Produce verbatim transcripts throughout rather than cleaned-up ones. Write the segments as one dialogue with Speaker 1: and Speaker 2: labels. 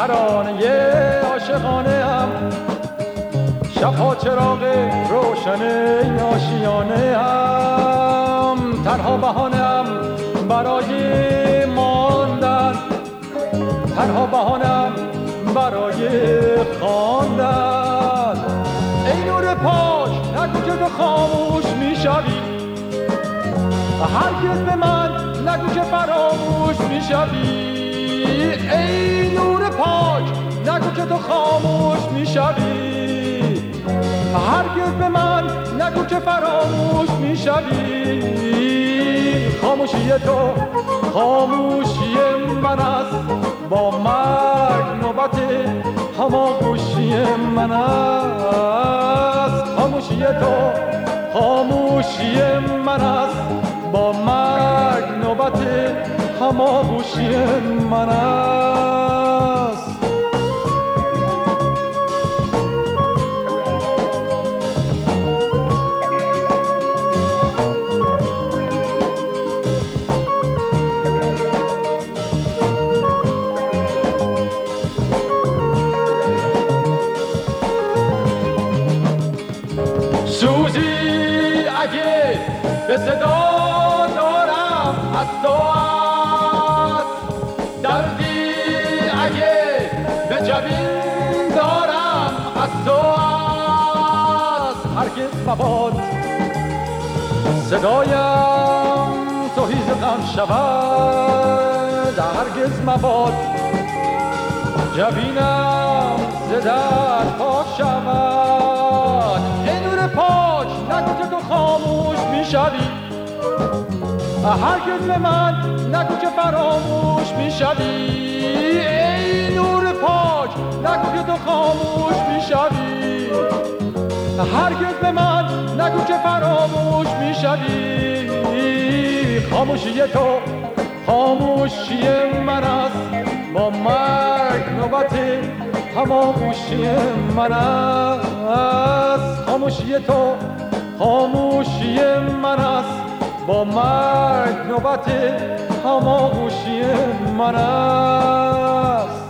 Speaker 1: ترانه عاشقانه هم، شبها چراغ روشن این آشیانه هم، تنها بهانه هم برای ماندن، تنها بهانه هم برای خواندن. ای نور پاک نگو که تو خاموش میشوی، هرگز به من نگو که فراموش میشوی. ای نور پاک نگو که تو خاموش میشوی، هرگز به من نگو که فراموش میشوی. خاموشی تو خاموشی من است، با مرگ نوبت هماگوشی من است. خاموشی تو خاموشی من است، با مرگ نوبت هماگوشی من است. سوزی اگه به صدا دارم از تو است، دردی اگه به جبین دارم از تو است. هرگز مباد صدایم توهیز غم شود، هرگز مباد جبینم ز درد پاک شود. ای نور پاک نگو که تو خاموش میشوی، هرگز به من نگو که فراموش میشوی. ای نور پاک نگو که تو خاموش میشوی، هرگز به من نگو که فراموش میشوی. خاموشی تو خاموشی من است، با مرگ نوبت هماگوشی من است. خاموشی تو خاموشی من است، با مرگ نوبت هماگوشی من است.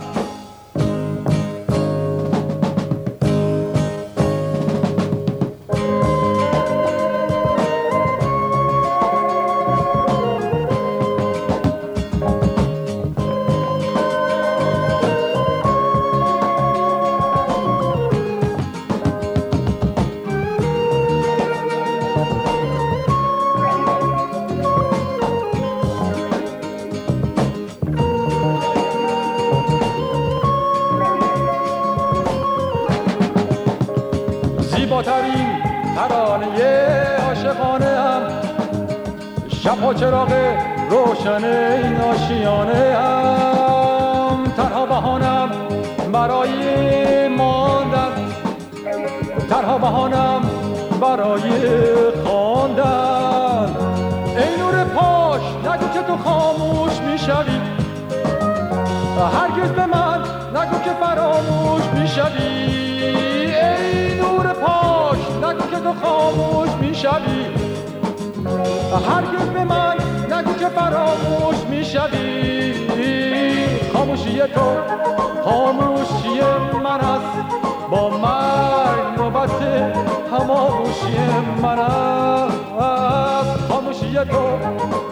Speaker 1: زیباترین ترانه عاشقانه هم، شبها چراغ روشن این آشیانه هم، تنها بهانم برای ماندن، تنها بهانم برای خواندن. ای نور پاک نگو که تو خاموش میشوی، هرگز به من نگو که فراموش میشوی. ای نور پاک نگو که تو خاموش میشوی، هرگز به من نگو که فراموش میشوی. خاموشی تو خاموشی من است، با مرگ نوبت هماگوشی من است. خاموشی تو